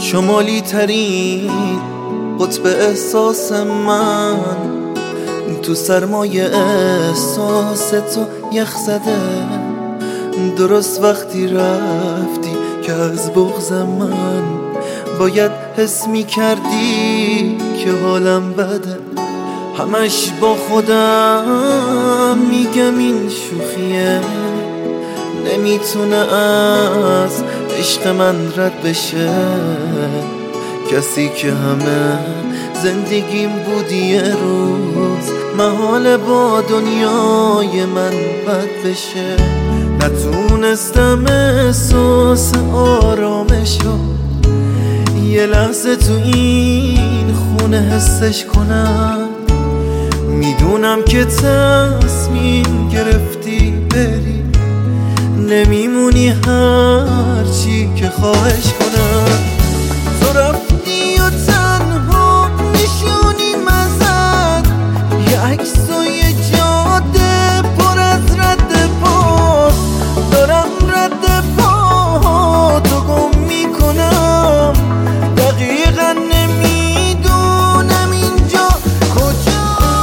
شمالی ترین قطب احساس من، تو سرمایه احساس تو یخ زده. درست وقتی رفتی که از بغض من باید حس می کردی که حالم بده. همش با خودم میگم این شوخیه، نمیتونه از عشق من رد بشه. کسی که همه زندگیم بودی یه روز محال با دنیای من بد بشه. نتونستم احساس آرامشو یه لحظه تو این خونه حسش کنم. میدونم که تصمیم گرفتی بری، نمیمونی هرچی که خواهش کنم. تو رفتی و تنها نشونی مزد، یه عکس و یه جاده پر از رد پا. دارم رد پا تو گم میکنم، دقیقا نمیدونم اینجا کجا.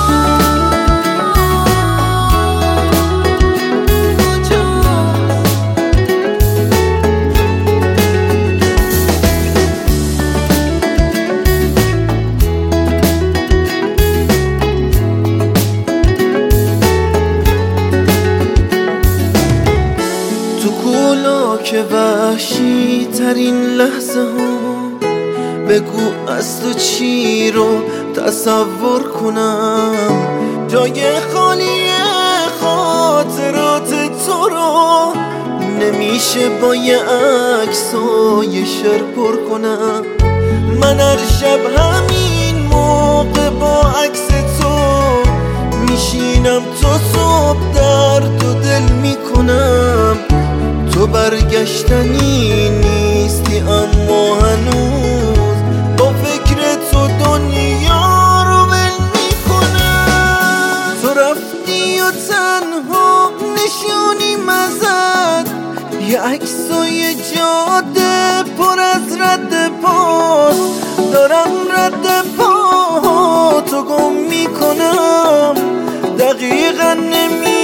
که وحشی ترین لحظه ها، بگو از تو چی رو تصور کنم. جای خالی خاطرات تو رو نمیشه با یه عکس و یه شعر پر کنم. من هر شب همین موقع با عکس تو میشینم، تو صبح درد و دل میکنم. تو برگشتنی نیستی اما هنوز با فکر تو دنیا رو ول میکنم. تو رفتی و تنها نشونی مزد، یه عکس و یه جاده پر از رد پاست. دارم رد پا تو گم میکنم، دقیقا